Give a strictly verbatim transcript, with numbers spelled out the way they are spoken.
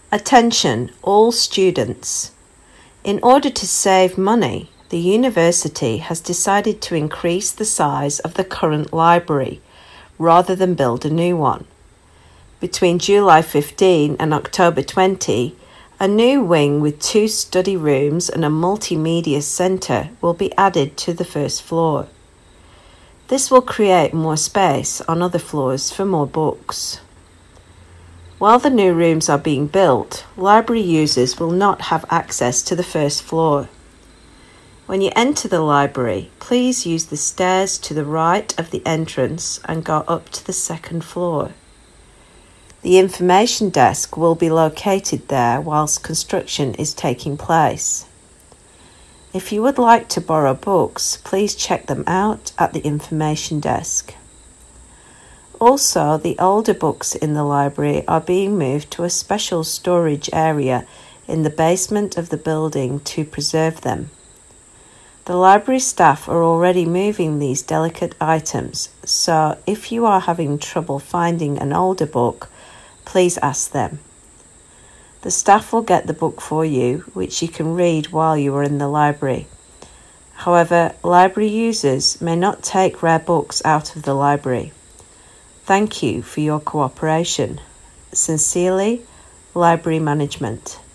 Attention, all students. In order to save money, the university has decided to increase the size of the current library rather than build a new one. Between July fifteenth and October twentieth, a new wing with two study rooms and a multimedia centre will be added to the first floor. This will create more space on other floors for more books. While the new rooms are being built, library users will not have access to the first floor. When you enter the library, please use the stairs to the right of the entrance and go up to the second floor. The information desk will be located there whilst construction is taking place. If you would like to borrow books, please check them out at the information desk. Also, the older books in the library are being moved to a special storage area in the basement of the building to preserve them. The library staff are already moving these delicate items, so if you are having trouble finding an older book, please ask them. The staff will get the book for you, which you can read while you are in the library. However, library users may not take rare books out of the library. Thank you for your cooperation. Sincerely, Library Management.